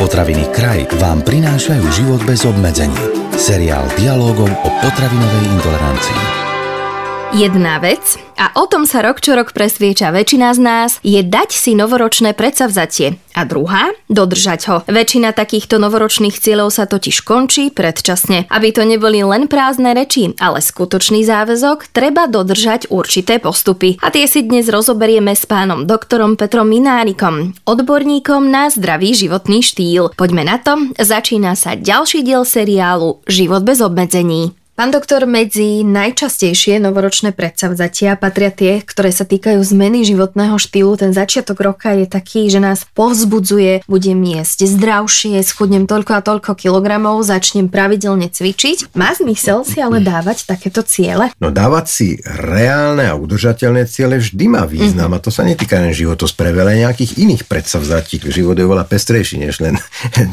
Potraviny Kraj vám prinášajú život bez obmedzení. Seriál dialógov o potravinovej intolerancii. Jedna vec, a o tom sa rok čo rok presvieča väčšina z nás, je dať si novoročné predsavzatie. A druhá, dodržať ho. Väčšina takýchto novoročných cieľov sa totiž končí predčasne. Aby to neboli len prázdne reči, ale skutočný záväzok, treba dodržať určité postupy. A tie si dnes rozoberieme s pánom doktorom Petrom Minárikom, odborníkom na zdravý životný štýl. Poďme na to, začína sa ďalší diel seriálu Život bez obmedzení. Pán doktor, medzi najčastejšie novoročné predsavzatia patria tie, ktoré sa týkajú zmeny životného štýlu. Ten začiatok roka je taký, že nás povzbudzuje, budem jesť zdravšie, schudnem toľko a toľko kilogramov, začnem pravidelne cvičiť. Má zmysel si ale dávať takéto ciele? No dávať si reálne a udržateľné ciele vždy má význam a to sa netýka len životosprávy, ale nejakých iných predsavzatí. Život je veľa pestrejší, než len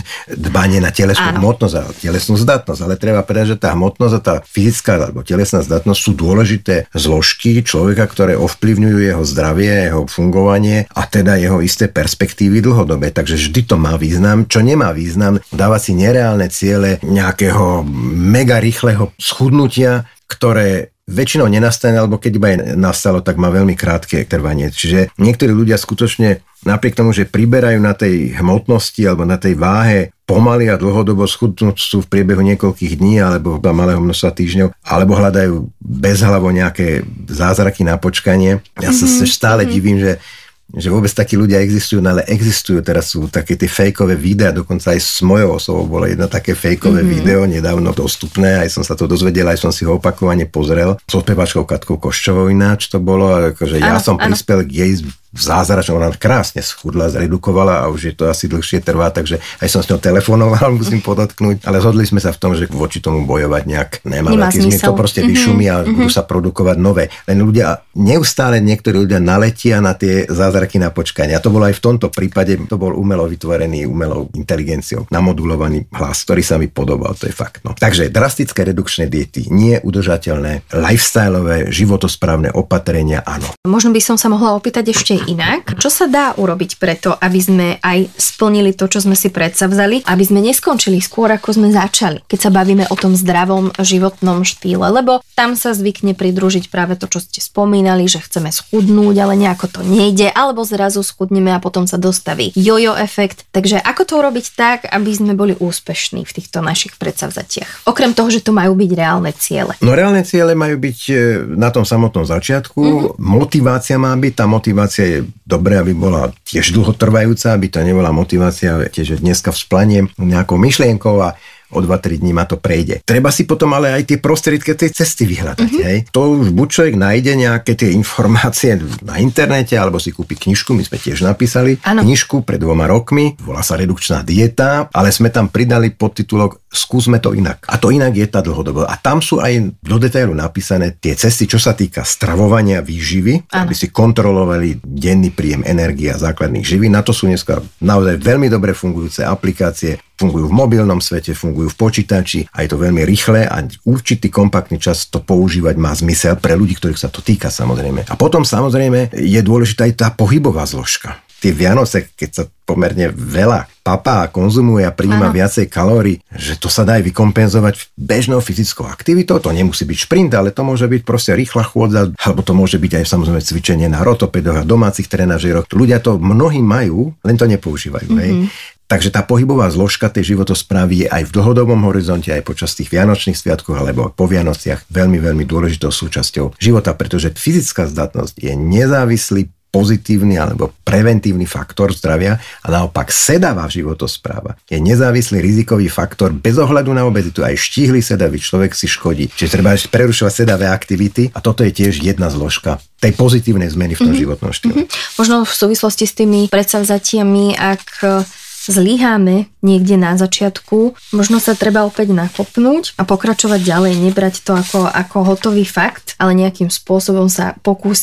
dbanie na telesnú hmotnosť a telesnú zdatnosť, ale treba povedať, že tá hmotnosť a tá fyzická alebo telesná zdatnosť sú dôležité zložky človeka, ktoré ovplyvňujú jeho zdravie, jeho fungovanie a teda jeho isté perspektívy dlhodobé. Takže vždy to má význam. Čo nemá význam, dávať si nereálne ciele nejakého mega rýchleho schudnutia, ktoré väčšinou nenastane, alebo keď iba nastalo, tak má veľmi krátke trvanie. Čiže niektorí ľudia skutočne napriek tomu, že priberajú na tej hmotnosti alebo na tej váhe pomaly a dlhodobo schudnúcu v priebehu niekoľkých dní alebo malého množstva týždňov, alebo hľadajú bezhlavo nejaké zázraky na počkanie. Ja sa stále divím, že vôbec takí ľudia existujú, ale existujú. Teraz sú také tie fejkové videá, dokonca aj s mojou osobou bolo jedno také fejkové video nedávno dostupné, aj som sa to dozvedel, aj som si ho opakovane pozrel. S speváčkou Katkou Koščovou ináč to bolo, akože ja som prispel k jej zázračnou, ona krásne schudla, zredukovala a už je to asi dlhšie trvá, takže aj som s ňou telefonoval, musím podotknúť, ale zhodli sme sa v tom, že voči tomu bojovať nejak nemá veľký zmysel. To proste vyšumí a budú sa produkovať nové. Len ľudia, neustále niektorí ľudia naletia na tie zázraky na počkanie. A to bolo aj v tomto prípade, to bol umelo vytvorený, umelou inteligenciou, namodulovaný hlas, ktorý sa mi podobal, to je fakt. No. Takže drastické redukčné diety, nie udržateľné, lifestyleové, životosprávne opatrenia, áno. Možno by som sa mohla opýtať ešte inak. Čo sa dá urobiť preto, aby sme aj splnili to, čo sme si predsavzali, aby sme neskončili skôr, ako sme začali, keď sa bavíme o tom zdravom životnom štýle, lebo tam sa zvykne pridružiť práve to, čo ste spomínali, že chceme schudnúť, ale nejako to nejde, alebo zrazu schudneme a potom sa dostaví jojo efekt. Takže ako to urobiť tak, aby sme boli úspešní v týchto našich predsavzatiach? Okrem toho, že to majú byť reálne ciele. No reálne ciele majú byť na tom samotnom začiatku. Motivácia má byť, tá motivácia je dobré, aby bola tiež dlhotrvajúca, aby to nebola motivácia, tiež dneska vzplaniem nejakou myšlienkou a o 2-3 dní ma to prejde. Treba si potom ale aj tie prostriedky tej cesty vyhľadať. Hej? To už buď človek nájde nejaké tie informácie na internete, alebo si kúpi knižku, my sme tiež napísali knižku pred 2 rokmi, volá sa Redukčná dieta, ale sme tam pridali podtitulok Skúsme to inak. A to inak je tá dlhodobo. A tam sú aj do detailu napísané tie cesty, čo sa týka stravovania, výživy, aby si kontrolovali denný príjem energie a základných živín. Na to sú dneska naozaj veľmi dobre fungujúce aplikácie. Fungujú v mobilnom svete, fungujú v počítači a je to veľmi rýchle a určitý kompaktný čas to používať má zmysel pre ľudí, ktorých sa to týka samozrejme. A potom samozrejme je dôležitá aj tá pohybová zložka. Tie Vianoce, keď sa pomerne veľa papá a konzumuje a prijíma viacej kalórií, že to sa dá aj vykompenzovať bežnou fyzickou aktivitou. To nemusí byť šprint, ale to môže byť proste rýchla chôdza, alebo to môže byť aj samozrejme cvičenie na rotopedoch a domácich trenažéroch. Ľudia to mnohí majú, len to nepoužívajú. Hej. Takže tá pohybová zložka tej životosprávy je aj v dlhodobom horizonte, aj počas tých vianočných sviatkov alebo po Vianociach veľmi, veľmi dôležitou súčasťou života, pretože fyzická zdatnosť je nezávislý pozitívny alebo preventívny faktor zdravia a naopak sedavá životospráva je nezávislý rizikový faktor bez ohľadu na obezitu. Aj štíhly sedavý človek si škodí. Čiže treba prerušovať sedavé aktivity a toto je tiež jedna zložka tej pozitívnej zmeny v tom životnom štýle. Možno v súvislosti s tými predsavzatiami, ak zlyháme niekde na začiatku, možno sa treba opäť nakopnúť a pokračovať ďalej, nebrať to ako hotový fakt, ale nejakým spôsobom sa pokúsiť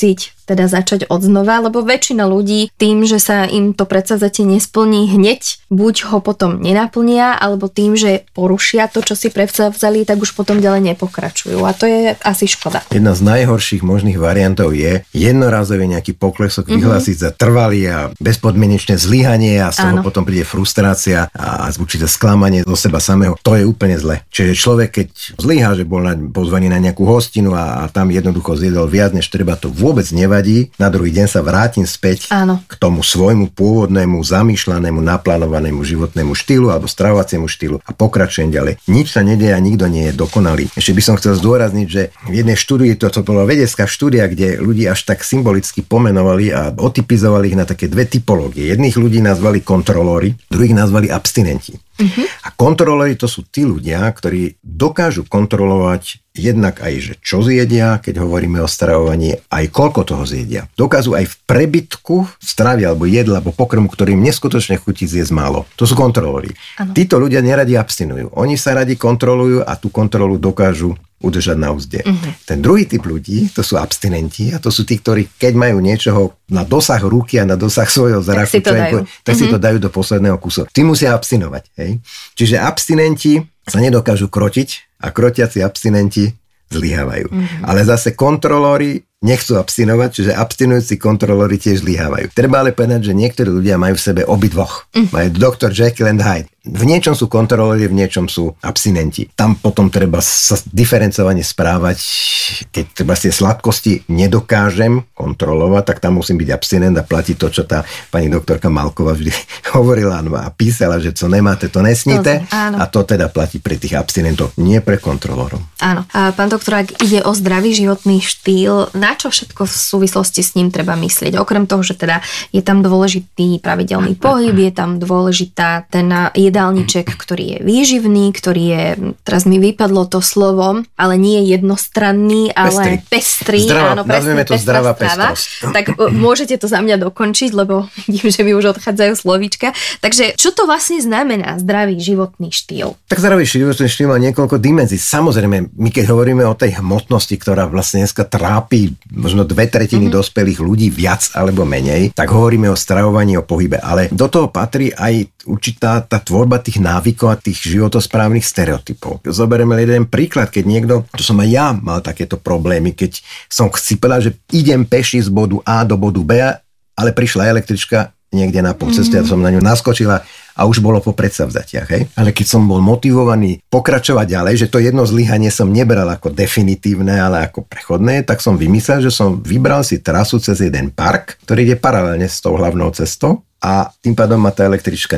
teda začať odznova, lebo väčšina ľudí tým, že sa im to predsavzatie nesplní hneď, buď ho potom nenaplnia, alebo tým, že porušia to, čo si predsavzali, tak už potom ďalej nepokračujú. A to je asi škoda. Jedna z najhorších možných variantov je jednorázový nejaký poklesok vyhlásiť za trvalý a bezpodmienečné zlyhanie a z toho potom príde frustrácia a určité sklamanie zo seba samého. To je úplne zle. Čiže človek, keď zlyhá, že bol pozvaný na nejakú hostinu a tam jednoducho zjedol viac než treba, to vôbec nevadí. Na druhý deň sa vrátim späť k tomu svojmu pôvodnému, zamýšľanému, naplánovanému životnému štýlu alebo stravovaciemu štýlu a pokračujem ďalej. Nič sa nedieje a nikto nie je dokonalý. Ešte by som chcel zdôrazniť, že v jednej štúdii, to bola vedecká štúdia, kde ľudí až tak symbolicky pomenovali a otypizovali ich na také dve typológie. Jedných ľudí nazvali kontrolóri, druhých nazvali abstinenti. A kontrolóri to sú tí ľudia, ktorí dokážu kontrolovať jednak aj, že čo zjedia, keď hovoríme o stravovaní, aj koľko toho zjedia. Dokážu aj v prebytku stravy alebo jedla alebo pokrmu, ktorým neskutočne chutí, zjesť málo. To sú kontrolóri. Títo ľudia neradi abstinujú. Oni sa radi kontrolujú a tú kontrolu dokážu udržať na úzde. Ten druhý typ ľudí, to sú abstinenti a to sú tí, ktorí keď majú niečoho na dosah ruky a na dosah svojho zraku, tak si to dajú do posledného kusu. Tí musia abstinovať. Hej? Čiže abstinenti sa nedokážu krotiť a krotiaci abstinenti zlyhávajú. Ale zase kontrolóri nechcú abstinovať, čiže abstinujúci kontrolóri tiež zlyhávajú. Treba ale povedať, že niektorí ľudia majú v sebe obidvoch. Majú Dr. Jekyll and Hyde. V niečom sú kontrolóri, v niečom sú abstinenti. Tam potom treba sa diferencovane správať. Keď treba tie sladkosti nedokážem kontrolovať, tak tam musím byť abstinent a platiť to, čo tá pani doktorka Malková vždy hovorila a písala, že co nemáte, to nesníte. A to teda platí pre tých abstinentov, nie pre kontrolórov. Áno. A pán doktor, ak ide o zdravý životný štýl, na čo všetko v súvislosti s ním treba myslieť? Okrem toho, že teda je tam dôležitý pravidelný pohyb, je tam dôležitá ten jedálniček, ktorý je výživný, ktorý je, teraz mi vypadlo to slovo, ale nie jednostranný, ale pestrý. Zdravá, áno, presne, nazveme to zdravá pestrosť. Tak môžete to za mňa dokončiť, lebo vidím, že mi už odchádzajú slovíčka. Takže čo to vlastne znamená zdravý životný štýl? Tak zdravý životný štýl má niekoľko dimenzií. Samozrejme, my keď hovoríme o tej hmotnosti, ktorá vlastne dneska trápi možno 2/3 dospelých ľudí viac alebo menej, tak hovoríme o stravovaní, o pohybe. Ale do toho patrí aj určitá tá tvorba tých návykov a tých životosprávnych stereotypov. Zoberieme jeden príklad, keď niekto, to som aj ja mal takéto problémy, keď som chcipela, že idem peši z bodu A do bodu B, ale prišla električka niekde na polceste a som na ňu naskočila a už bolo po predsavzatiach. Hej? Ale keď som bol motivovaný pokračovať ďalej, že to jedno zlyhanie som nebral ako definitívne, ale ako prechodné, tak som vymyslel, že som vybral si trasu cez jeden park, ktorý ide paralelne s tou hlavnou cestou. A tým pádom ma tá električka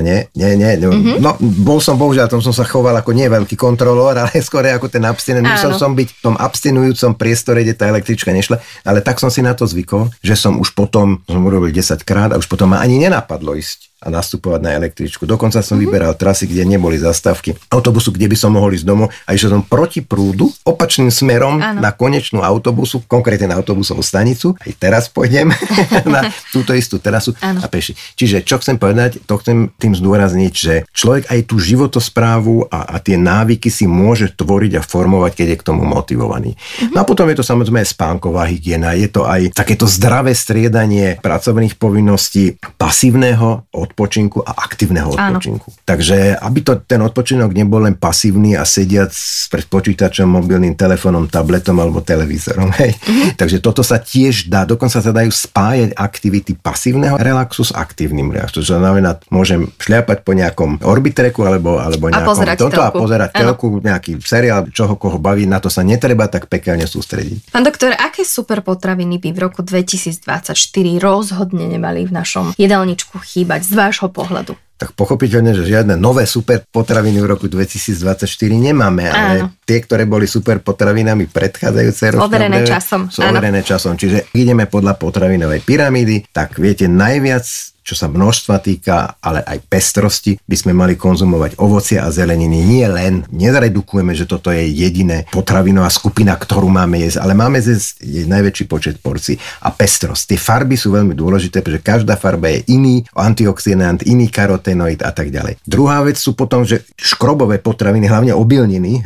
no, bol som bohužiaľ, tom som sa choval ako nie veľký kontrolór, ale skôr ako ten abstinent. Musel som byť v tom abstinujúcom priestore, kde tá električka nešla, ale tak som si na to zvykol, že som už potom, som urobil 10 krát a už potom ma ani nenapadlo ísť a nastupovať na električku. Dokonca som vyberal trasy, kde neboli zastávky autobusu, kde by som mohol ísť domov a išiel som proti prúdu, opačným smerom na konečnú autobusu, konkrétne na autobusovú stanicu. Aj teraz pôjdem na túto istú terasu a peši. Čiže čo chcem povedať, to chcem tým zdôrazniť, že človek aj tú životosprávu a tie návyky si môže tvoriť a formovať, keď je k tomu motivovaný. No a potom je to samozrejme spánková hygiena, je to aj takéto zdravé striedanie pracovných povinností, pasívneho odpočinku a aktívneho odpočinku. Takže aby ten odpočinok nebol len pasívny a sediac pred počítačom, mobilným telefónom, tabletom alebo televízorom. Hej. Takže toto sa tiež dá, dokonca sa dajú spájať aktivity pasívneho relaxu s aktívnym relaxu. To znamená, môžem šľapať po nejakom orbitreku alebo nejakom toto a pozerať telku, nejaký seriál, čoho koho baví, na to sa netreba tak pekelne sústrediť. Pán doktor, aké super potraviny by v roku 2024 rozhodne nemali v našom jedálničku chýbať z vášho pohľadu? Tak pochopiteľne, že žiadne nové super potraviny v roku 2024 nemáme, ale tie, ktoré boli super potravinami predchádzajúce ročné sú overené časom. Čiže ideme podľa potravinovej pyramídy, tak viete, najviac, čo sa množstva týka, ale aj pestrosti, by sme mali konzumovať ovocie a zeleniny. Nie len, nezredukujeme, že toto je jediné potravinová skupina, ktorú máme jesť, ale máme zjesť najväčší počet porcií. A pestrosť. Tie farby sú veľmi dôležité, pretože každá farba je iný antioxidant, iný karotenoid a tak ďalej. Druhá vec sú potom, že škrobové potraviny, hlavne obilniny, hej,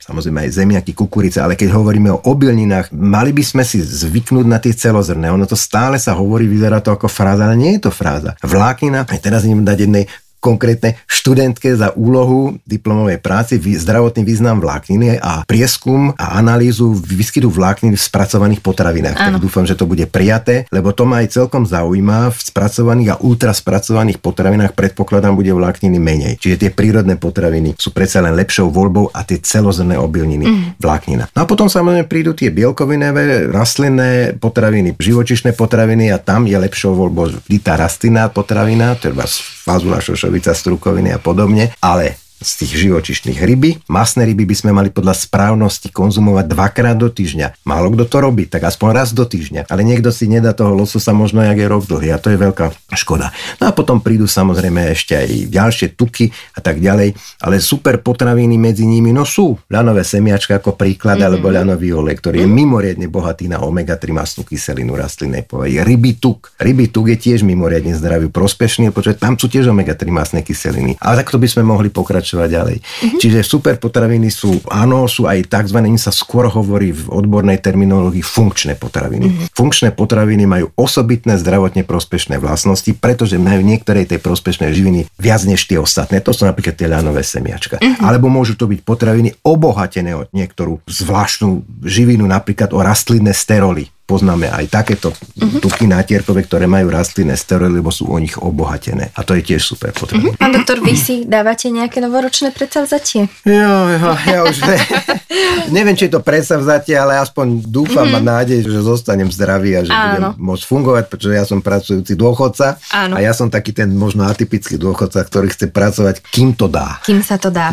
samozrejme aj zemiaky, kukurica, ale keď hovoríme o obilninách, mali by sme si zvyknúť na tie celozrné. Ono to stále sa hovorí, vyzerá to ako fráza, ale nie je to fráza. Vláknina, aj teraz idem dať jednej konkrétne študentke za úlohu diplomovej práci zdravotný význam vlákniny a prieskum a analýzu výskytu vlákniny v spracovaných potravinách. Tak dúfam, že to bude prijaté, lebo to ma aj celkom zaujíma. V spracovaných a ultraspracovaných potravinách predpokladám bude vlákniny menej. Čiže tie prírodné potraviny sú predsa len lepšou voľbou a tie celozrné obilniny vláknina. No a potom samozrejme prídu tie bielkovinové, rastlinné potraviny, živočíšne potraviny a tam je lepšou voľbou vždy tá rastlinná potravina, teda fazula, šošovica, strukoviny a podobne, ale z tých živočíšnych ryby. Masné ryby by sme mali podľa správnosti konzumovať 2-krát do týždňa. Málo kto to robí, tak aspoň raz do týždňa. Ale niekto si nedá toho lososa možno, jak je rok dlhý a to je veľká škoda. No a potom prídu samozrejme ešte aj ďalšie tuky a tak ďalej, ale super potraviny medzi nimi, no sú ľanové semiačka ako príklad, alebo ľanový olej, ktorý je mimoriadne bohatý na omega-3 mastnú kyselinu rastlinnej povahy. Rybí tuk je tiež mimoriadne zdraví prospešný, pretože tam sú tiež omega-3 mastné kyseliny. Ale takto by sme mohli pokračovať ďalej. Čiže super potraviny sú aj takzvané, sa skôr hovorí v odbornej terminológii funkčné potraviny. Funkčné potraviny majú osobitné zdravotne prospešné vlastnosti, pretože majú niektoré tej prospešnej živiny viac než tie ostatné. To sú napríklad tie ľanové semiačka. Alebo môžu to byť potraviny obohatené o niektorú zvláštnu živinu, napríklad o rastlinné steroly. Poznáme aj takéto tuky nátierkové, ktoré majú rastlinné steroly, lebo sú o nich obohatené. A to je tiež super potravina. Pán doktor, vy si dávate nejaké novoročné predsavzatie? Ja už neviem, či je to predsavzatie, ale aspoň dúfam a nádej, že zostanem zdravý a že budem môcť fungovať, pretože ja som pracujúci dôchodca a ja som taký ten možno atypický dôchodca, ktorý chce pracovať, kým to dá. Kým sa to dá.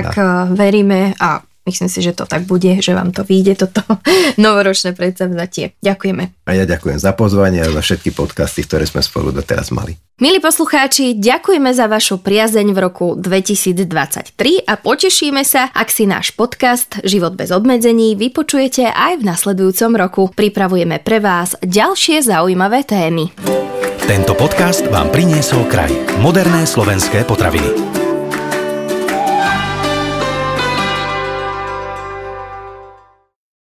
Veríme a myslím si, že to tak bude, že vám to vyjde, toto novoročné predsavzatie. Ďakujeme. A ja ďakujem za pozvanie a za všetky podcasty, ktoré sme spolu doteraz mali. Milí poslucháči, ďakujeme za vašu priazeň v roku 2023 a potešíme sa, ak si náš podcast Život bez obmedzení vypočujete aj v nasledujúcom roku. Pripravujeme pre vás ďalšie zaujímavé témy. Tento podcast vám priniesol kraj. Moderné slovenské potraviny.